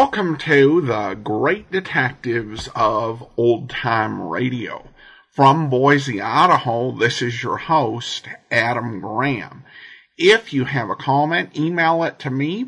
Welcome to the Great Detectives of Old Time Radio. From Boise, Idaho, this is your host, Adam Graham. If you have a comment, email it to me,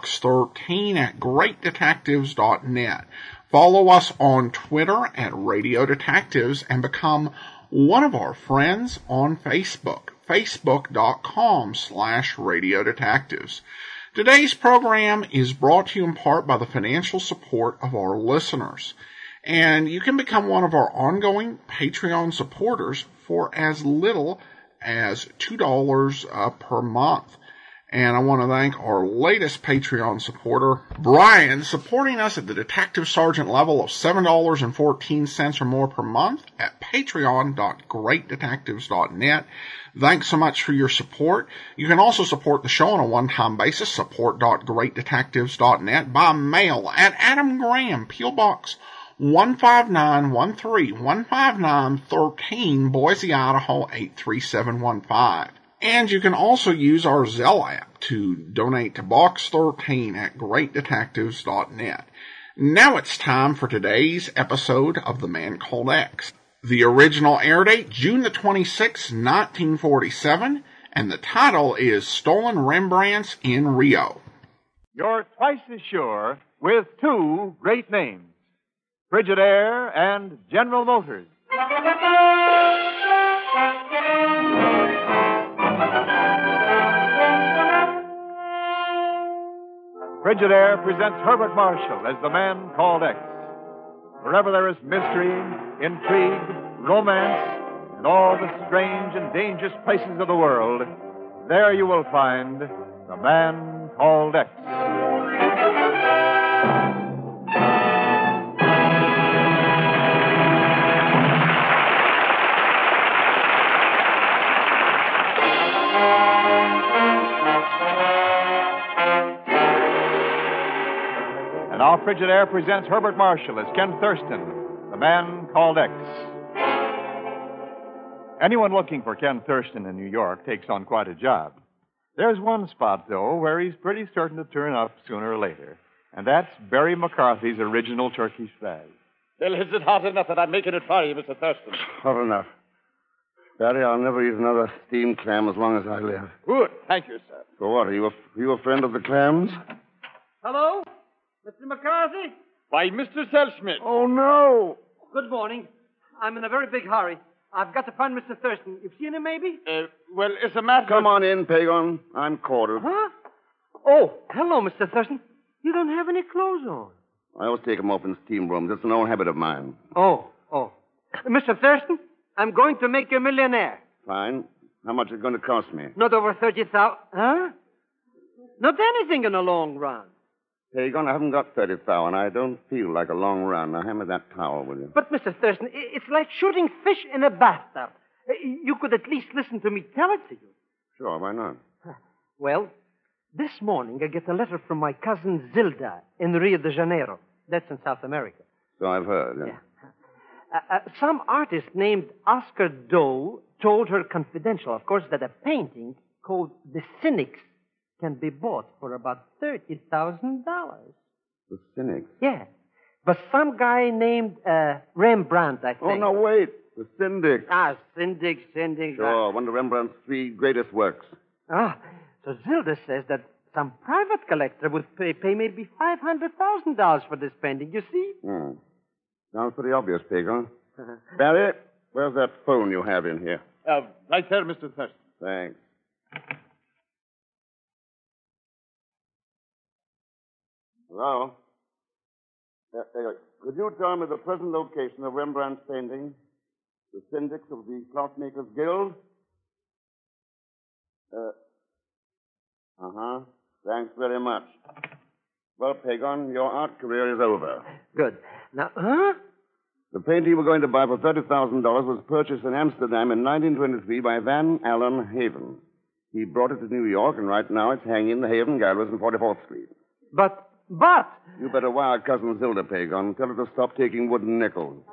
box13@greatdetectives.net. Follow us on Twitter at Radio Detectives and become one of our friends on Facebook, facebook.com/Radio Detectives. Today's program is brought to you in part by the financial support of our listeners. And you can become one of our ongoing Patreon supporters for as little as $2 per month. And I want to thank our latest Patreon supporter, Brian, supporting us at the Detective Sergeant level of $7.14 or more per month at patreon.greatdetectives.net. Thanks so much for your support. You can also support the show on a one-time basis, support.greatdetectives.net, by mail at Adam Graham, P.O. Box 15913, 15913, Boise, Idaho 83715. And you can also use our Zelle app to donate to Box 13 at greatdetectives.net. Now it's time for today's episode of The Man Called X. The original air date, June the 26th, 1947, and the title is Stolen Rembrandts in Rio. You're twice as sure with two great names, Frigidaire and General Motors. Frigidaire presents Herbert Marshall as the Man Called X. Wherever there is mystery, intrigue, romance, and all the strange and dangerous places of the world, there you will find the Man Called X. Now Frigidaire presents Herbert Marshall as Ken Thurston, the Man Called X. Anyone looking for Ken Thurston in New York takes on quite a job. There's one spot, though, where he's pretty certain to turn up sooner or later, and that's Barry McCarthy's original Turkish flag. Well, is it hot enough that I'm making it for you, Mr. Thurston? Hot enough. Barry, I'll never eat another steamed clam as long as I live. Good. Thank you, sir. So what, are you a friend of the clams? Hello? Mr. McCarthy? Why, Mr. Selschmidt. Oh, no. Good morning. I'm in a very big hurry. I've got to find Mr. Thurston. You've seen him, maybe? Well, it's a matter Come on in, Pagon. I'm quartered. Huh? Oh, hello, Mr. Thurston. You don't have any clothes on. I always take 'em off in steam rooms. It's an old habit of mine. Oh. Mr. Thurston, I'm going to make you a millionaire. Fine. How much is it going to cost me? Not over 30,000. Huh? Not anything in the long run. Pagon, I haven't got 30,000. I don't feel like a long run. Now, hand me that towel, will you? But, Mr. Thurston, it's like shooting fish in a bathtub. You could at least listen to me tell it to you. Sure, why not? Well, this morning I get a letter from my cousin Zilda in Rio de Janeiro. That's in South America. So I've heard. Yeah. Some artist named Oscar Doe told her confidential, of course, that a painting called The Cynics can be bought for about $30,000. The Cynics? Yeah. But some guy named Rembrandt, I think. Oh, no, wait. The Syndics. Syndics. Sure, one of Rembrandt's 3 greatest works. So Zilda says that some private collector would pay maybe $500,000 for this painting, you see? Sounds pretty obvious, Pagon. Barry, where's that phone you have in here? Right there, Mr. Thurston. Thanks. Hello? Could you tell me the present location of Rembrandt's painting? The Syndics of the Clothmakers Guild? Thanks very much. Well, Pagon, your art career is over. Good. Now, The painting you were going to buy for $30,000 was purchased in Amsterdam in 1923 by Van Allen Haven. He brought it to New York, and right now it's hanging in the Haven Galleries on 44th Street. But... You better wire Cousin Zilda, Pagon. Tell her to stop taking wooden nickels.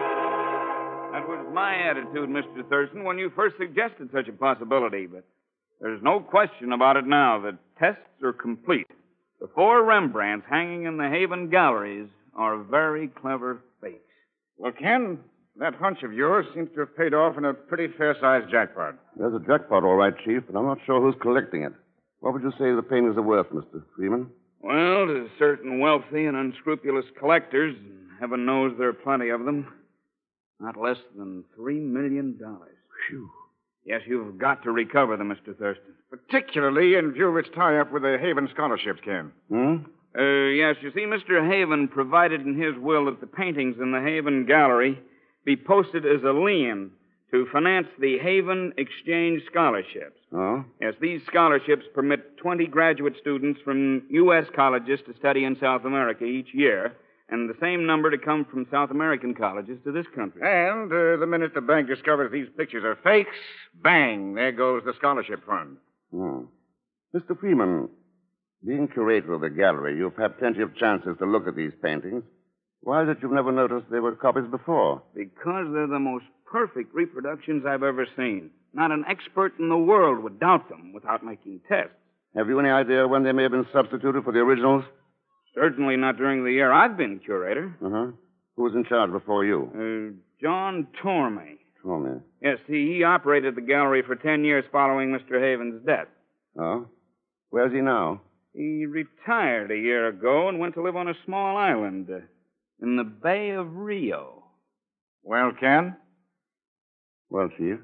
That was my attitude, Mr. Thurston, when you first suggested such a possibility, but There's no question about it now. The tests are complete. The 4 Rembrandts hanging in the Haven galleries are very clever fakes. Well, Ken, that hunch of yours seems to have paid off in a pretty fair-sized jackpot. There's a jackpot, all right, Chief, but I'm not sure who's collecting it. What would you say the paintings are worth, Mr. Freeman? Well, to certain wealthy and unscrupulous collectors, and heaven knows there are plenty of them, not less than $3 million. Phew. Yes, you've got to recover them, Mr. Thurston. Particularly in view of its tie-up with the Haven scholarships, Ken. Yes, you see, Mr. Haven provided in his will that the paintings in the Haven Gallery be posted as a lien to finance the Haven Exchange Scholarships. Oh? Yes, these scholarships permit 20 graduate students from U.S. colleges to study in South America each year, and the same number to come from South American colleges to this country. And the minute the bank discovers these pictures are fakes, bang, there goes the scholarship fund. Mr. Freeman, being curator of the gallery, you've had plenty of chances to look at these paintings. Why is it you've never noticed they were copies before? Because they're the most perfect reproductions I've ever seen. Not an expert in the world would doubt them without making tests. Have you any idea when they may have been substituted for the originals? Certainly not during the year I've been curator. Who was in charge before you? John Tormey. Tormey. Yes, he operated the gallery for 10 years following Mr. Haven's death. Oh? Where's he now? He retired a year ago and went to live on a small island in the Bay of Rio. Well, Ken? Well, Chief?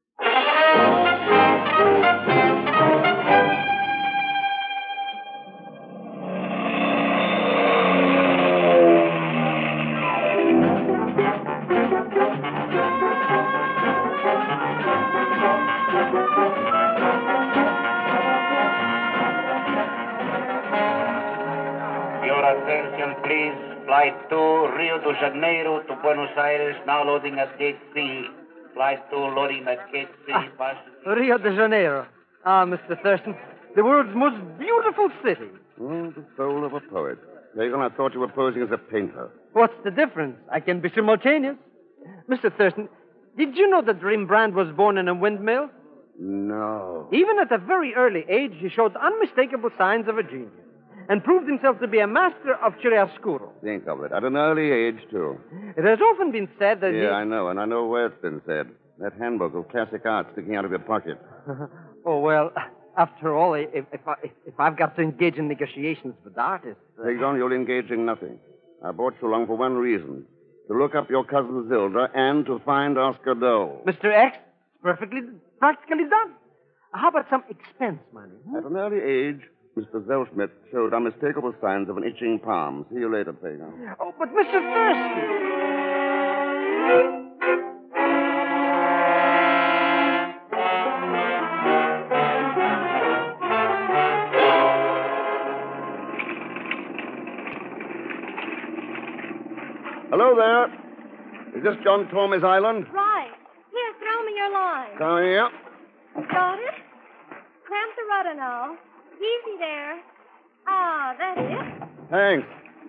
Your attention, please. Flight 2, Rio de Janeiro to Buenos Aires, now loading at Gate 3. Flight 2 loading at Gate 3. Rio de Janeiro. Mr. Thurston, the world's most beautiful city. The soul of a poet. Hagen, I thought you were posing as a painter. What's the difference? I can be simultaneous. Mr. Thurston, did you know that Rembrandt was born in a windmill? No. Even at a very early age, he showed unmistakable signs of a genius and proved himself to be a master of chiaroscuro. Think of it. At an early age, too. It has often been said that I know, and I know where it's been said. That handbook of classic art sticking out of your pocket. Oh, well, after all, if I've got to engage in negotiations with artists... Hagen, you'll engage in nothing. I brought you along for one reason. To look up your cousin Zilda and to find Oscar Dole. Mr. X, it's practically done. How about some expense money? At an early age, Mr. Zellschmidt showed unmistakable signs of an itching palm. See you later, Pagan. Oh, but Mr. Thurston... Hello there. Is this John Tormey's island? Right. Here, throw me your line. Come here. Got it? Clamp the rudder now. Easy there. Ah, that's it. Thanks.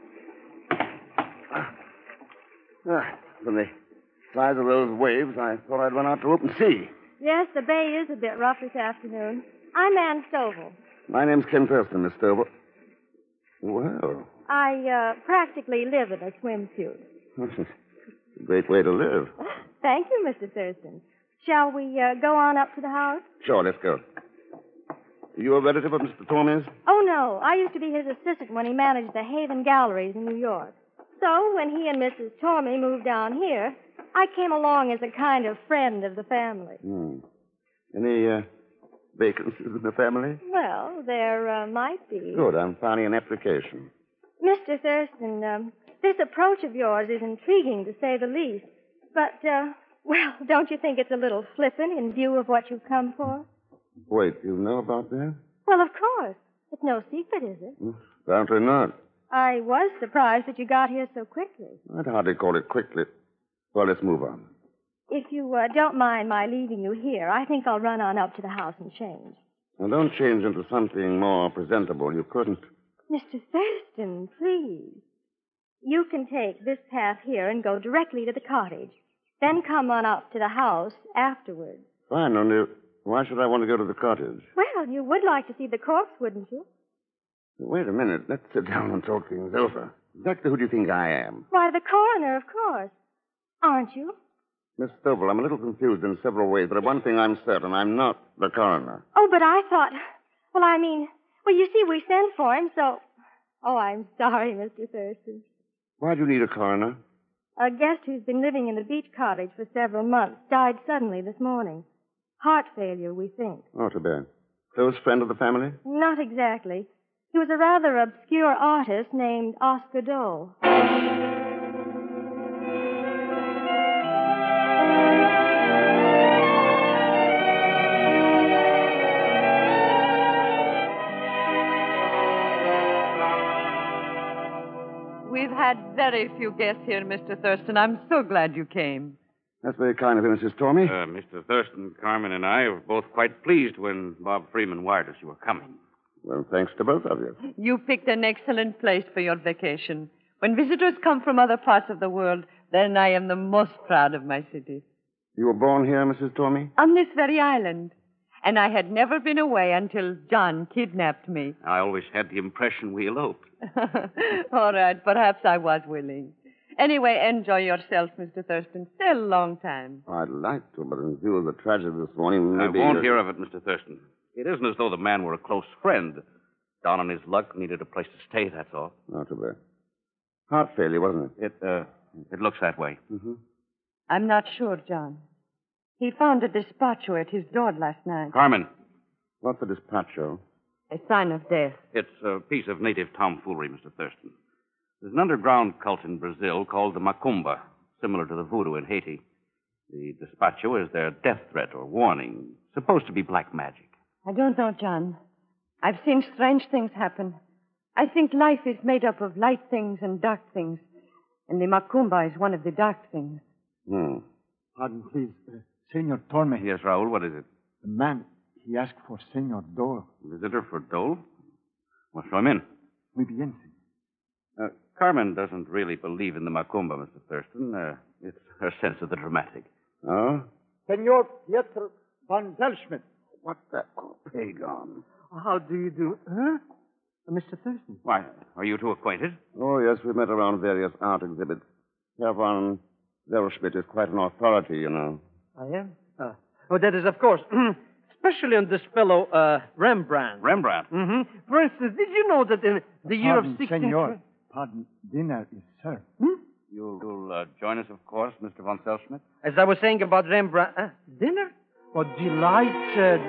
From the size of those waves, I thought I'd run out to open sea. Yes, the bay is a bit rough this afternoon. I'm Ann Stovall. My name's Ken Thurston, Miss Stovall. Well, I practically live in a swimsuit. that's a great way to live. Thank you, Mr. Thurston. Shall we go on up to the house? Sure, let's go. You a relative of Mr. Tormey's? Oh, no. I used to be his assistant when he managed the Haven Galleries in New York. So, when he and Mrs. Tormey moved down here, I came along as a kind of friend of the family. Any vacancies in the family? Well, there might be. Good. I'm filing an application. Mr. Thurston, this approach of yours is intriguing, to say the least. But, well, don't you think it's a little flippant in view of what you've come for? Wait, you know about that? Well, of course. It's no secret, is it? Apparently not. I was surprised that you got here so quickly. I'd hardly call it quickly. Well, let's move on. If you don't mind my leaving you here, I think I'll run on up to the house and change. Now, don't change into something more presentable. You couldn't. Mr. Thurston, please. You can take this path here and go directly to the cottage. Then come on up to the house afterwards. Fine, only Why should I want to go to the cottage? Well, you would like to see the corpse, wouldn't you? Wait a minute. Let's sit down and talk things over. Exactly who do you think I am? Why, the coroner, of course. Aren't you? Miss Stovall, I'm a little confused in several ways, but of one thing I'm certain. I'm not the coroner. Oh, but I thought... Well, you see, we sent for him, so... Oh, I'm sorry, Mr. Thurston. Why do you need a coroner? A guest who's been living in the beach cottage for several months died suddenly this morning. Heart failure, we think. Oh, too bad. Close friend of the family? Not exactly. He was a rather obscure artist named Oscar Dole. We've had very few guests here, Mr. Thurston. I'm so glad you came. That's very kind of you, Mrs. Tormey. Mr. Thurston, Carmen, and I were both quite pleased when Bob Freeman wired us you were coming. Well, thanks to both of you. You picked an excellent place for your vacation. When visitors come from other parts of the world, then I am the most proud of my city. You were born here, Mrs. Tormey? On this very island. And I had never been away until John kidnapped me. I always had the impression we eloped. All right, perhaps I was willing. Anyway, enjoy yourself, Mr. Thurston. Stay a long time. I'd like to, but in view of the tragedy this morning, maybe... I won't hear of it, Mr. Thurston. It isn't as though the man were a close friend. Down on his luck, needed a place to stay, that's all. Not too bad. Heart failure, wasn't it? It looks that way. Mm-hmm. I'm not sure, John. He found a despacho at his door last night. Carmen. What's a despacho? A sign of death. It's a piece of native tomfoolery, Mr. Thurston. There's an underground cult in Brazil called the Macumba, similar to the voodoo in Haiti. The despacho is their death threat or warning, supposed to be black magic. I don't know, John. I've seen strange things happen. I think life is made up of light things and dark things, and the Macumba is one of the dark things. Pardon, please. Senor Torme. Yes, Raoul, what is it? The man, he asked for Senor Dole. Visitor for Dole? Well, show him in. Muy bien, senor. Carmen doesn't really believe in the Macumba, Mr. Thurston. It's her sense of the dramatic. Oh? Senor Pietro von Delschmidt. What the... Oh, pagan. How do you do? Huh? Mr. Thurston. Why, are you two acquainted? Oh, yes, we met around various art exhibits. Herr von Delschmidt is quite an authority, you know. I am? That is, of course. Especially on this fellow, Rembrandt. Rembrandt? Mm-hmm. For instance, did you know that in the year of 16... Senor. Pardon, dinner is served. You'll join us, of course, Mr. von Selschmidt? As I was saying about Rembrandt... dinner? Oh, delight.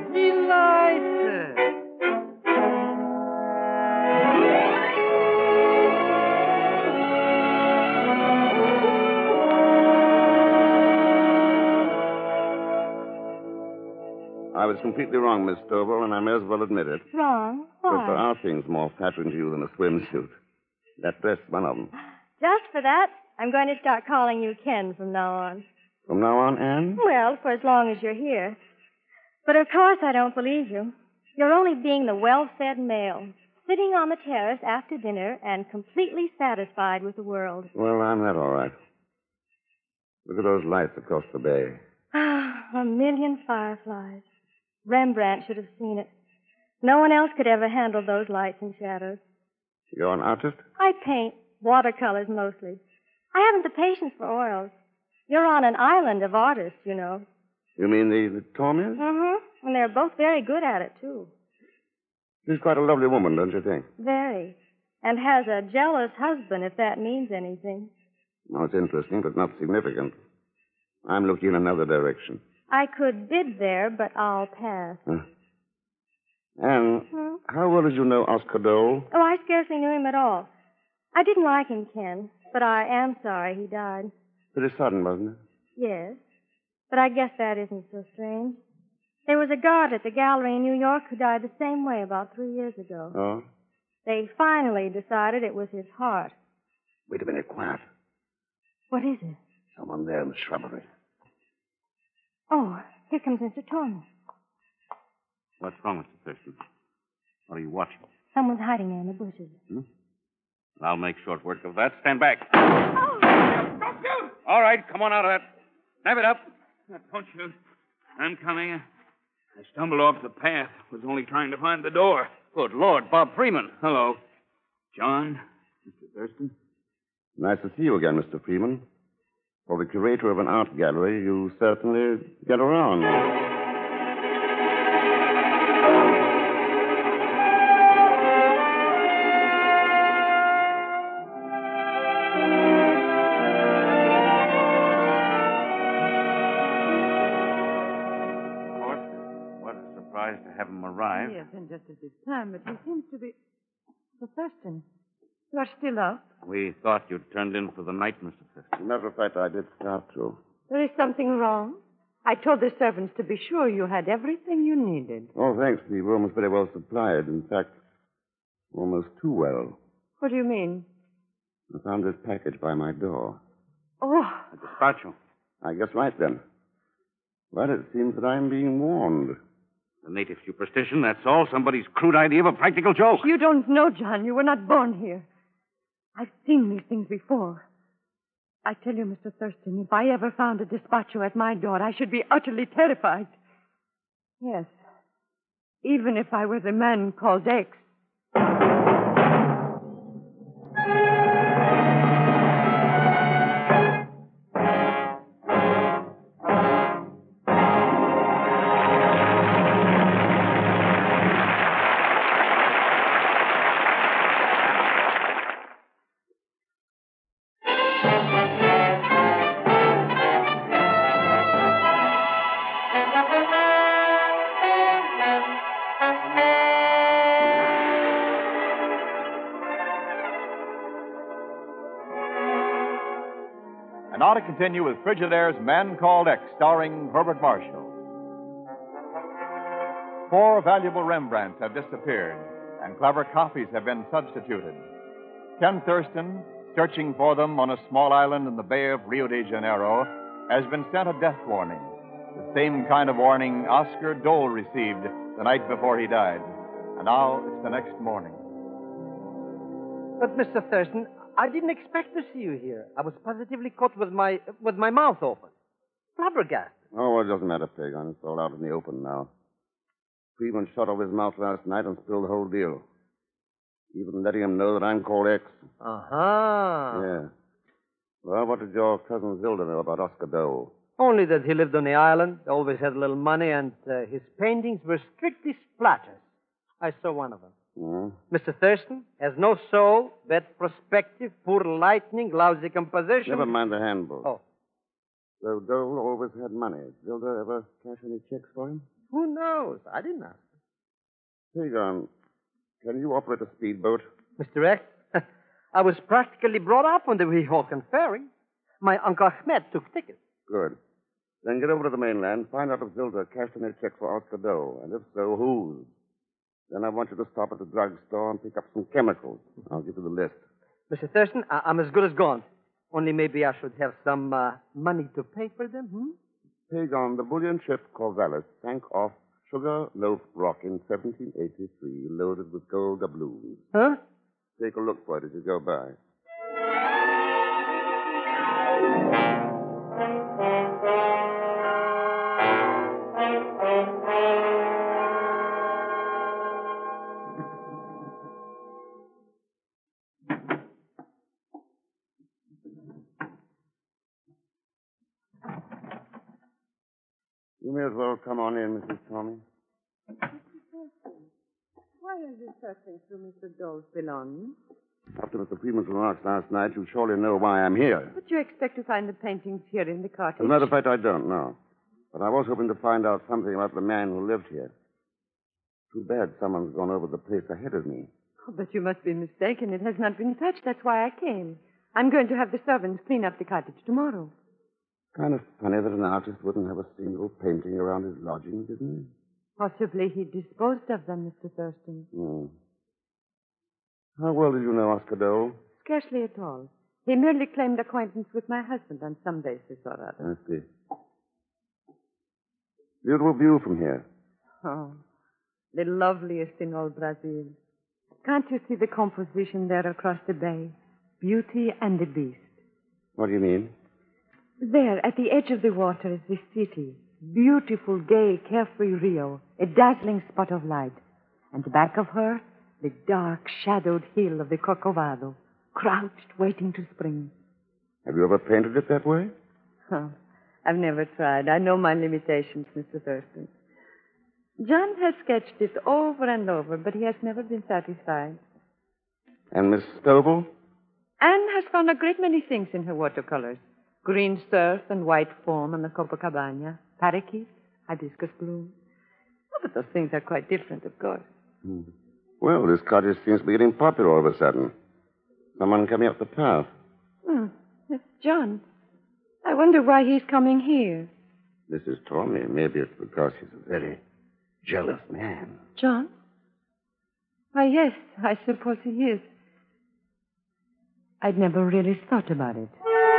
I was completely wrong, Miss Stovall, and I may as well admit it. Wrong? But Why? there are things more flattering to you than a swimsuit. That dress, one of them. Just for that, I'm going to start calling you Ken from now on. From now on, Anne? Well, for as long as you're here. But of course I don't believe you. You're only being the well-fed male, sitting on the terrace after dinner and completely satisfied with the world. Well, I'm that all right. Look at those lights across the bay. A million fireflies. Rembrandt should have seen it. No one else could ever handle those lights and shadows. You're an artist? I paint watercolors mostly. I haven't the patience for oils. You're on an island of artists, you know. You mean the Tormes? Mm-hmm. And they're both very good at it, too. She's quite a lovely woman, don't you think? Very. And has a jealous husband, if that means anything. No, it's interesting, but not significant. I'm looking in another direction. I could bid there, but I'll pass. Anne, how well did you know Oscar Dole? Oh, I scarcely knew him at all. I didn't like him, Ken, but I am sorry he died. Pretty sudden, wasn't it? Yes, but I guess that isn't so strange. There was a guard at the gallery in New York who died the same way about 3 years ago. Oh? They finally decided it was his heart. Wait a minute, quiet. What is it? Someone there in the shrubbery. Oh, here comes Mr. Tormes. What's wrong, Mr. Thurston? What are you watching? Someone's hiding there in the bushes. I'll make short work of that. Stand back. Oh! Don't shoot! All right, come on out of that. Snap it up. Don't shoot. I'm coming. I stumbled off the path. Was only trying to find the door. Good Lord, Bob Freeman. Hello. John? Mr. Thurston? Nice to see you again, Mr. Freeman. For the curator of an art gallery, you certainly get around. To have him arrive. Yes, and just at this time, but he seems to be... Mr. Thurston, you are still up? We thought you'd turned in for the night, Mr. Thurston. As a matter of fact, I did start to. There is something wrong? I told the servants to be sure you had everything you needed. Oh, thanks. The room is very well supplied. In fact, almost too well. What do you mean? I found this package by my door. Oh. A despacho. I guess right, then. But it seems that I'm being warned. The native superstition, that's all. Somebody's crude idea of a practical joke. You don't know, John. You were not born here. I've seen these things before. I tell you, Mr. Thurston, if I ever found a despacho at my door, I should be utterly terrified. Yes. Even if I were the man called X. And now to continue with Frigidaire's Man Called X, starring Herbert Marshall. 4 valuable Rembrandts have disappeared, and clever copies have been substituted. Ken Thurston, searching for them on a small island in the Bay of Rio de Janeiro, has been sent a death warning. The same kind of warning Oscar Dole received the night before he died. And now it's the next morning. But, Mr. Thurston, I didn't expect to see you here. I was positively caught with my mouth open. Flabbergasted. Oh, well, it doesn't matter, Pagan. It's all out in the open now. Freeman shut off his mouth last night and spilled the whole deal. Even letting him know that I'm called X. Uh-huh. Yeah. Well, what did your cousin Zilda know about Oscar Dole? Only that he lived on the island, always had a little money, and his paintings were strictly splatters. I saw one of them. Mr. Thurston has no soul, bad perspective, poor lighting, lousy composition. Never mind the handbook. Oh. So Dole always had money. Zilda ever cash any checks for him? Who knows? I didn't ask. Pagan, can you operate a speedboat? Mr. X, I was practically brought up on the Weehawken Ferry. My Uncle Ahmed took tickets. Good. Then get over to the mainland, find out if Zilda cashed any check for Oscar Dole, and if so, whose. Then I want you to stop at the drugstore and pick up some chemicals. I'll give you the list. Mr. Thurston, I'm as good as gone. Only maybe I should have some money to pay for them, Pagan, the bullion ship Corvallis sank off Sugar Loaf Rock in 1783, loaded with gold doubloons. Huh? Take a look for it as you go by. You may as well come on in, Mrs. Tommy. Why are you searching through Mr. Dole's belongings? After Mr. Freeman's remarks last night, you surely know why I'm here. But you expect to find the paintings here in the cottage? As a matter of fact, I don't know. But I was hoping to find out something about the man who lived here. Too bad someone's gone over the place ahead of me. Oh, but you must be mistaken. It has not been touched. That's why I came. I'm going to have the servants clean up the cottage tomorrow. Kind of funny that an artist wouldn't have a single painting around his lodgings, isn't it? Possibly he disposed of them, Mr. Thurston. How well did you know Oscar Dole? Scarcely at all. He merely claimed acquaintance with my husband on some basis or other. I see. Beautiful view from here. Oh, the loveliest in all Brazil. Can't you see the composition there across the bay? Beauty and the Beast. What do you mean? There, at the edge of the water, is the city. beautiful, gay, carefree Rio, a dazzling spot of light. And back of her, the dark, shadowed hill of the Corcovado, crouched, waiting to spring. Have you ever painted it that way? Oh, I've never tried. I know my limitations, Mr. Thurston. John has sketched it over and over, but he has never been satisfied. And Miss Stovall? Anne has found a great many things in her watercolors. Green surf and white foam on the Copacabana, parakeets, hibiscus bloom. Oh, but those things are quite different, of course. Well, this cottage seems to be getting popular all of a sudden. Someone coming up the path. It's John. I wonder why he's coming here. Mrs. Tormey, maybe it's because he's a very jealous man. John? Why, yes, I suppose he is. I'd never really thought about it.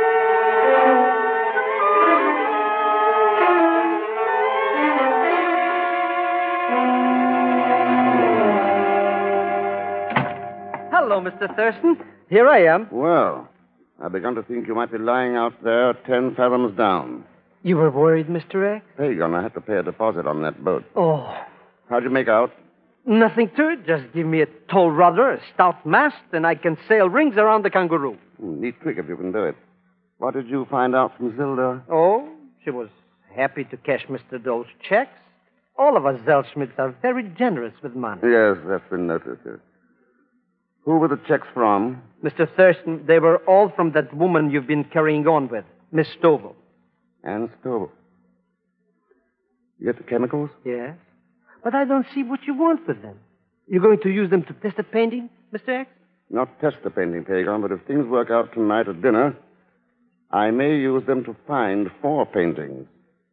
Hello, Mr. Thurston. Here I am. Well, I begun to think you might be lying out there 10 fathoms down. You were worried, Mr. X? Pagan, I had to pay a deposit on that boat. Oh, How'd you make out? nothing to it. Just give me a tall rudder, a stout mast, and I can sail rings around the Kangaroo. Neat trick if you can do it. What did you find out from Zilda? Oh, she was happy to cash Mr. Dole's checks. All of us Zellschmidts are very generous with money. Yes, that's been noticed. Yes. Who were the checks from? Mr. Thurston, they were all from that woman you've been carrying on with, Miss Stovall. Anne Stovall. You get the chemicals? Yes? But I don't see what you want with them. You're going to use them to test a painting, Mr. X? Not test the painting, Pagan, but if things work out tonight at dinner, I may use them to find 4 paintings.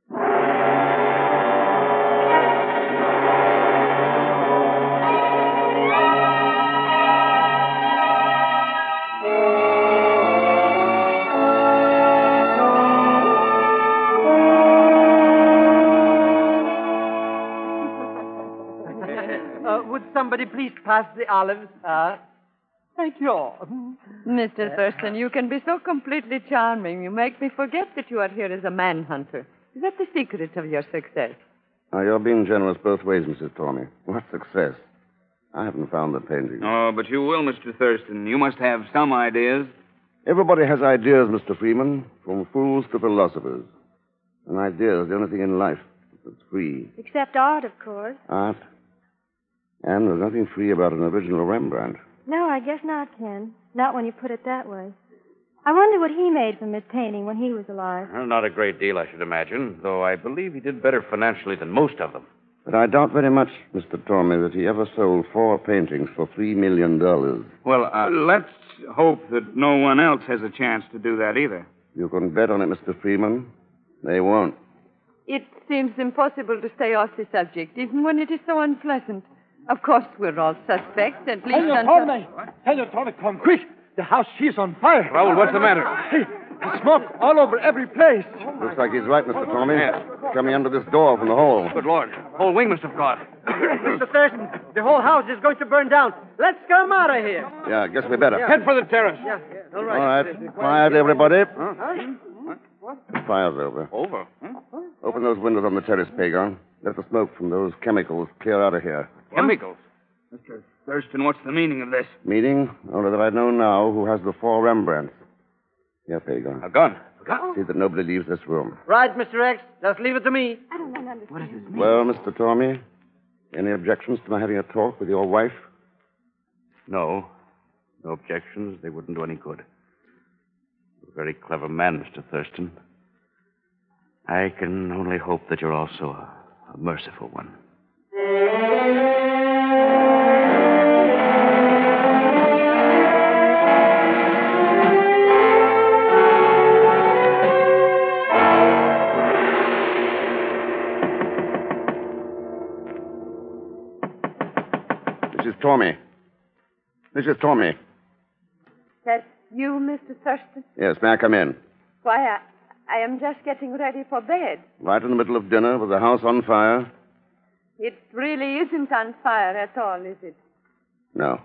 Would somebody please pass the olives? Thank you. Mr. Thurston, you can be so completely charming. You make me forget that you are here as a manhunter. Is that the secret of your success? Now, you're being generous both ways, Mrs. Tormey. What success? I haven't found the painting. Oh, but you will, Mr. Thurston. You must have some ideas. Everybody has ideas, Mr. Freeman, from fools to philosophers. An idea is the only thing in life that's free. Except art, of course. Art. And there's nothing free about an original Rembrandt. No, I guess not, Ken. Not when you put it that way. I wonder what he made from his painting when he was alive. Well, not a great deal, I should imagine, though I believe he did better financially than most of them. But I doubt very much, Mr. Tormey, that he ever sold 4 paintings for $3 million. Well, let's hope that no one else has a chance to do that either. You can bet on it, Mr. Freeman. They won't. It seems impossible to stay off the subject, even when it is so unpleasant. Of course, we're all suspects, at least Senor Tormey! Senor Tormey, come quick! The house, she's on fire. Raoul, what's the matter? Hey, smoke all over every place. Looks like he's right, Mr. Tormey. Coming under this door from the hall. Good Lord. Whole wing must have caught. Mr. Thurston, the whole house is going to burn down. Let's get him out of here. Yeah, I guess we better. Head for the terrace. Yeah, all All right. right. Quiet, everybody. The fire's over. Over? Open those windows on the terrace, Pagan. Let the smoke from those chemicals clear out of here. Chemicals? Mr. Thurston, what's the meaning of this? Meaning, only that I know now who has the 4 Rembrandts. Here, Pagan. A gun. See that nobody leaves this room. Right, Mr. X. Just leave it to me. I don't understand. Well, Mr. Tormey, any objections to my having a talk with your wife? No. No objections. They wouldn't do any good. You're a very clever man, Mr. Thurston. I can only hope that you're also a merciful one. Mrs. Tormey. Mrs. Tormey. That's you, Mr. Thurston? Yes, may I come in? Why, I am just getting ready for bed. Right in the middle of dinner with the house on fire? It really isn't on fire at all, is it? No.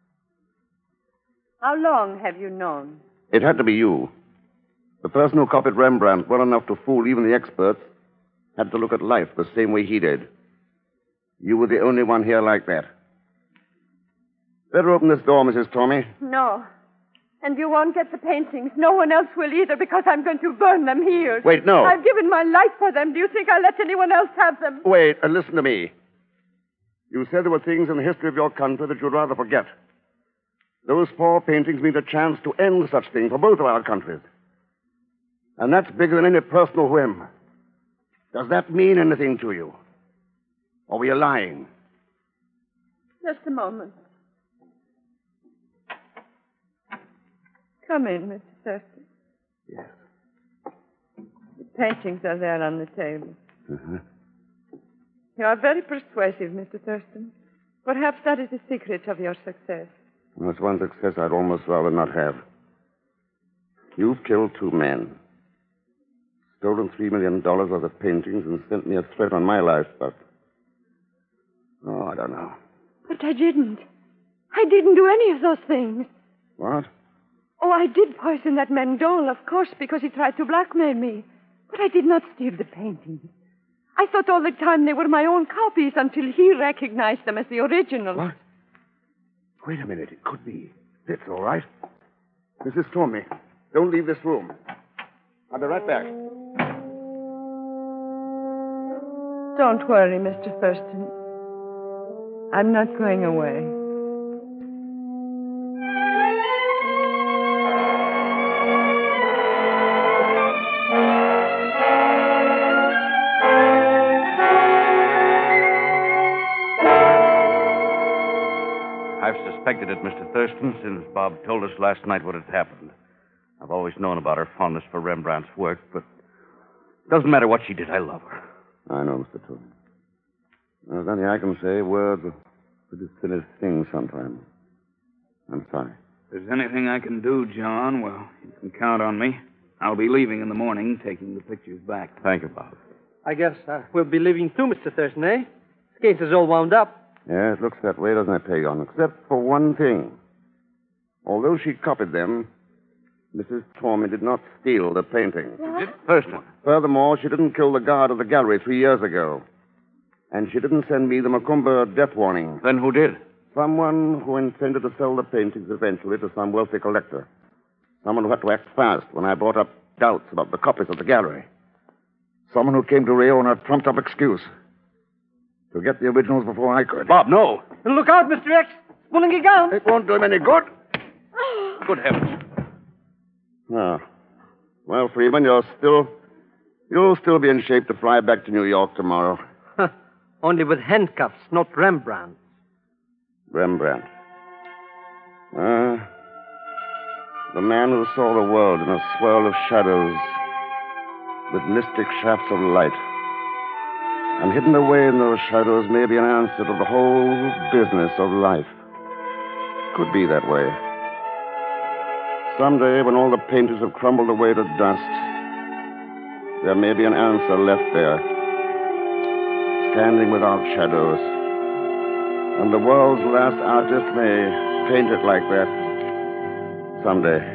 How long have you known? It had to be you. The person who copied Rembrandt well enough to fool even the experts had to look at life the same way he did. You were the only one here like that. Better open this door, Mrs. Tormey. No. And you won't get the paintings. No one else will either, because I'm going to burn them here. Wait, no. I've given my life for them. Do you think I'll let anyone else have them? Wait, and listen to me. You said there were things in the history of your country that you'd rather forget. Those 4 paintings mean a chance to end such things for both of our countries. And that's bigger than any personal whim. Does that mean anything to you? Or were you lying? Just a moment. Come in, Mr. Thurston. Yes. The paintings are there on the table. Uh-huh. You are very persuasive, Mr. Thurston. Perhaps that is the secret of your success. Well, it's one success I'd almost rather not have. You've killed 2 men. Stolen $3 million worth of paintings and sent me a threat on my life, but... Oh, I don't know. But I didn't. I didn't do any of those things. What? Oh, I did poison that man Dole, of course, because he tried to blackmail me. But I did not steal the paintings. I thought all the time they were my own copies until he recognized them as the originals. What? Wait a minute. It could be. That's all right. Mrs. Tormey, don't leave this room. I'll be right back. Don't worry, Mr. Thurston. I'm not going away. I've suspected it, Mr. Thurston, since Bob told us last night what had happened. I've always known about her fondness for Rembrandt's work, but it doesn't matter what she did. I love her. I know, Mr. Tormey. There's nothing I can say. Words are pretty finished things sometimes. I'm sorry. If there's anything I can do, John, well, you can count on me. I'll be leaving in the morning, taking the pictures back. Thank you, Bob. I guess we'll be leaving too, Mr. Thurston, eh? This case is all wound up. Yeah, it looks that way, doesn't it, Pagon? Except for one thing. Although she copied them, Mrs. Tormey did not steal the paintings. Thurston. Furthermore, she didn't kill the guard of the gallery 3 years ago. And she didn't send me the Macumba death warning. Then who did? Someone who intended to sell the paintings eventually to some wealthy collector. Someone who had to act fast when I brought up doubts about the copies of the gallery. Someone who came to Rio on a trumped-up excuse. To get the originals before I could. Bob, no. Look out, Mr. X. Pulling a gun. It won't do him any good. Good heavens. Ah. Well, Freeman, you'll still be in shape to fly back to New York tomorrow. Only with handcuffs, not Rembrandt. Rembrandt. The man who saw the world in a swirl of shadows with mystic shafts of light. And hidden away in those shadows may be an answer to the whole business of life. Could be that way. Someday, when all the paintings have crumbled away to dust, there may be an answer left there, standing without shadows. And the world's last artist may paint it like that someday.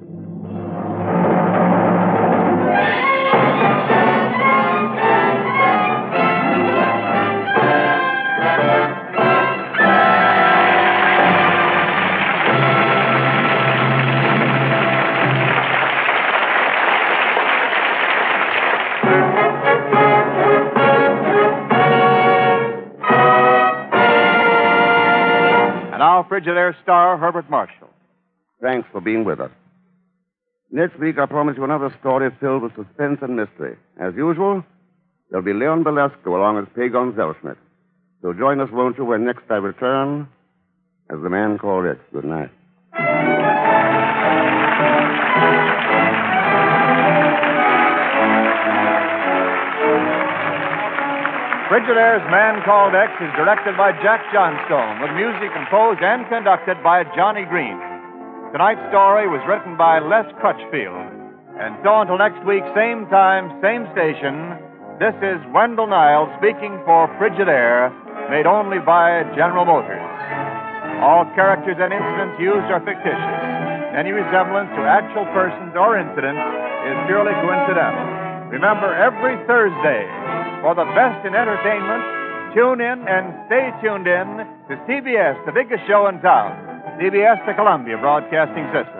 Frigidaire star Herbert Marshall. Thanks for being with us. Next week, I promise you another story filled with suspense and mystery. As usual, there'll be Leon Belasco along with Pagon Zellschmidt. So join us, won't you, when next I return as the man called X. Good night. Frigidaire's Man Called X is directed by Jack Johnstone, with music composed and conducted by Johnny Green. Tonight's story was written by Les Crutchfield. And so until next week, same time, same station, this is Wendell Niles speaking for Frigidaire, made only by General Motors. All characters and incidents used are fictitious. Any resemblance to actual persons or incidents is purely coincidental. Remember, every Thursday, For the best in entertainment, tune in and stay tuned in to CBS, the biggest show in town. CBS, the Columbia Broadcasting System.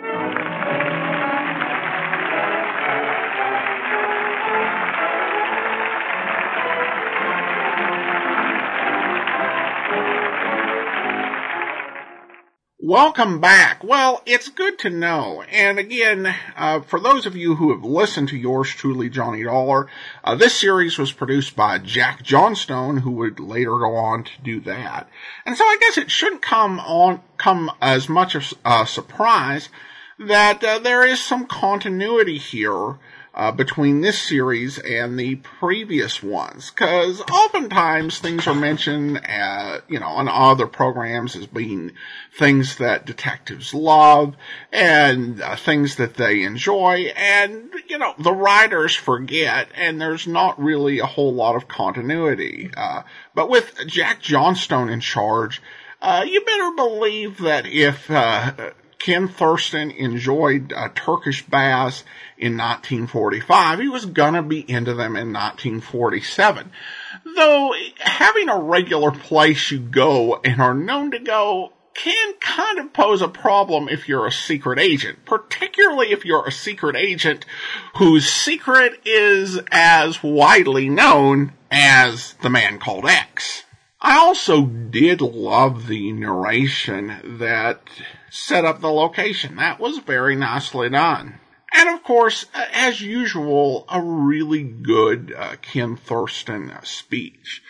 Welcome back. Well, it's good to know. And again, for those of you who have listened to yours truly, Johnny Dollar, this series was produced by Jack Johnstone, who would later go on to do that. And so I guess it shouldn't come as much of a surprise that there is some continuity here between this series and the previous ones, because oftentimes things are mentioned, on other programs as being things that detectives love and things that they enjoy, and the writers forget, and there's not really a whole lot of continuity. But with Jack Johnstone in charge, you better believe that if Ken Thurston enjoyed Turkish baths in 1945, he was gonna be into them in 1947. Though having a regular place you go and are known to go can kind of pose a problem if you're a secret agent, particularly if you're a secret agent whose secret is as widely known as The Man Called X. I also did love the narration that set up the location. That was very nicely done. And of course, as usual, a really good Ken Thurston speech.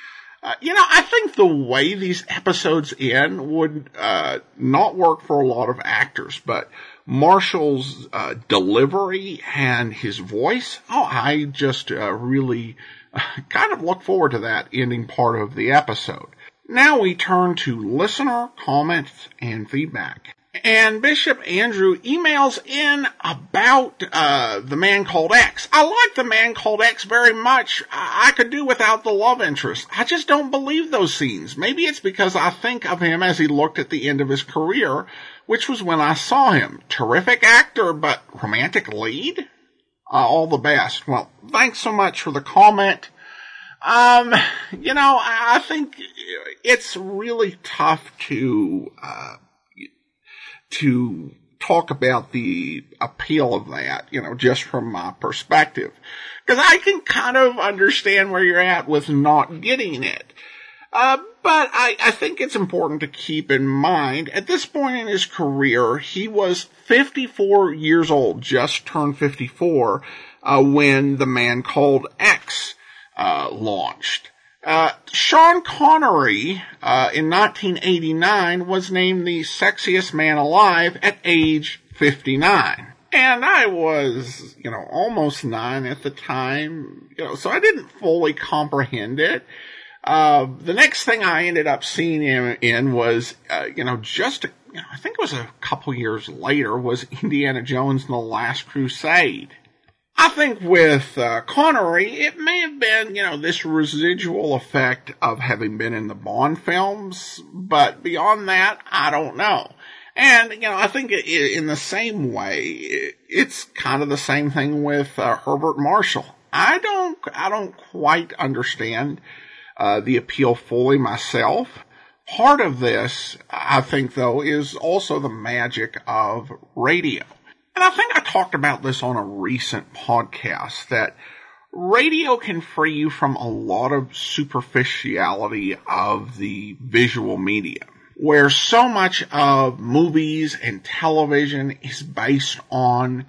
I think the way these episodes end would not work for a lot of actors, but Marshall's delivery and his voice, I just really kind of look forward to that ending part of the episode. Now we turn to listener comments and feedback. And Bishop Andrew emails in about The Man Called X. I like The Man Called X very much. I could do without the love interest. I just don't believe those scenes. Maybe it's because I think of him as he looked at the end of his career, which was when I saw him. Terrific actor, but romantic lead? All the best. Well, thanks so much for the comment. I think it's really tough to talk about the appeal of that, just from my perspective. Because I can kind of understand where you're at with not getting it. But I think it's important to keep in mind, at this point in his career, he was 54 years old, just turned 54, when The Man Called X launched. Sean Connery, in 1989, was named the sexiest man alive at age 59. And I was, almost 9 at the time, so I didn't fully comprehend it. The next thing I ended up seeing him in was, I think it was a couple years later, was Indiana Jones and the Last Crusade. I think with Connery, it may have been, this residual effect of having been in the Bond films, but beyond that, I don't know. And, I think in the same way, it's kind of the same thing with Herbert Marshall. I don't quite understand the appeal fully myself. Part of this, I think, though, is also the magic of radio. And I think I talked about this on a recent podcast, that radio can free you from a lot of superficiality of the visual medium, where so much of movies and television is based on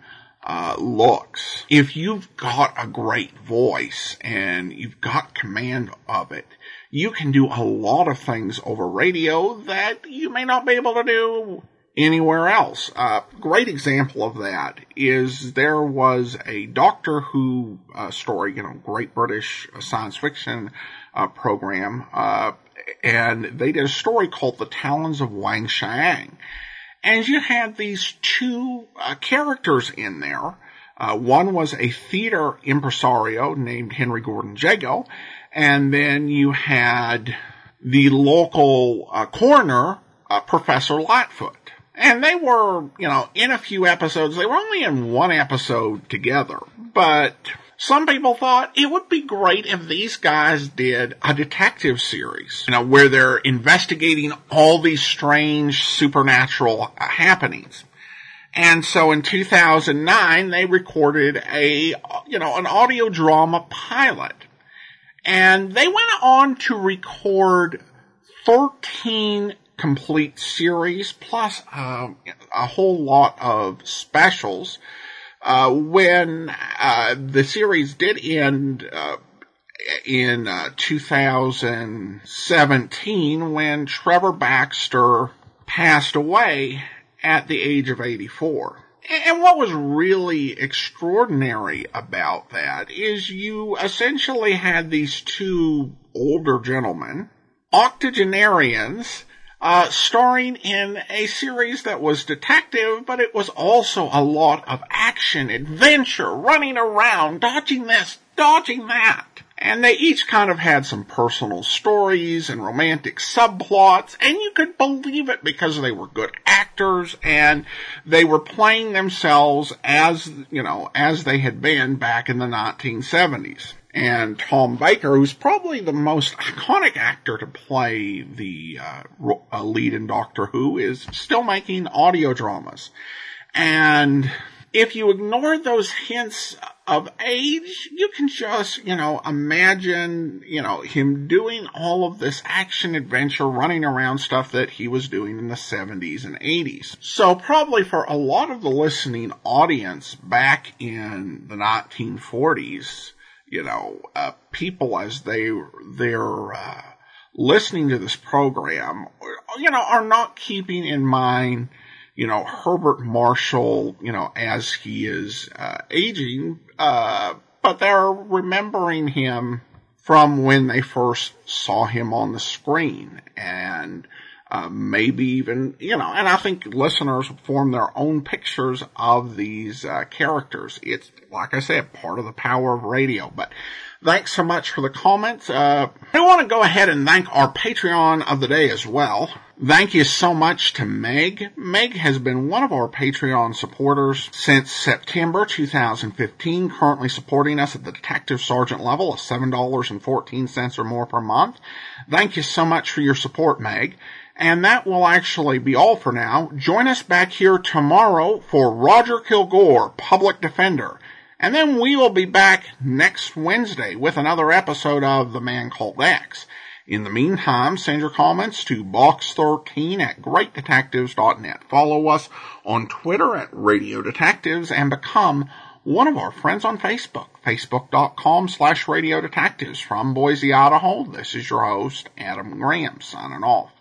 looks. If you've got a great voice and you've got command of it, you can do a lot of things over radio that you may not be able to do anywhere else. Great example of that is there was a Doctor Who story, great British science fiction program, and they did a story called The Talons of Wang Xiang. And you had these two characters in there. One was a theater impresario named Henry Gordon Jago, and then you had the local coroner, Professor Lightfoot. And they were, in a few episodes. They were only in one episode together. But Some people thought it would be great if these guys did a detective series, where they're investigating all these strange supernatural happenings. And so in 2009, they recorded an audio drama pilot. And they went on to record 13 complete series, plus a whole lot of specials. When the series did end in 2017, when Trevor Baxter passed away at the age of 84. And what was really extraordinary about that is you essentially had these two older gentlemen, octogenarians, starring in a series that was detective, but it was also a lot of action, adventure, running around, dodging this, dodging that. And they each kind of had some personal stories and romantic subplots, and you could believe it because they were good actors and they were playing themselves as they had been back in the 1970s. And Tom Baker, who's probably the most iconic actor to play the lead in Doctor Who, is still making audio dramas. And if you ignore those hints of age, you can just, imagine, him doing all of this action adventure, running around stuff that he was doing in the 70s and 80s. So probably for a lot of the listening audience back in the 1940s, people as they're listening to this program, are not keeping in mind, Herbert Marshall, as he is aging, but they're remembering him from when they first saw him on the screen, and maybe even, and I think listeners form their own pictures of these characters. It's, like I said, part of the power of radio. But thanks so much for the comments. I want to go ahead and thank our Patreon of the day as well. Thank you so much to Meg. Meg has been one of our Patreon supporters since September 2015, currently supporting us at the Detective Sergeant level of $7.14 or more per month. Thank you so much for your support, Meg. And that will actually be all for now. Join us back here tomorrow for Roger Kilgore, Public Defender. And then we will be back next Wednesday with another episode of The Man Called X. In the meantime, send your comments to box13@greatdetectives.net. Follow us on Twitter at Radio Detectives and become one of our friends on Facebook, facebook.com/Radio Detectives. From Boise, Idaho, this is your host, Adam Graham, signing off.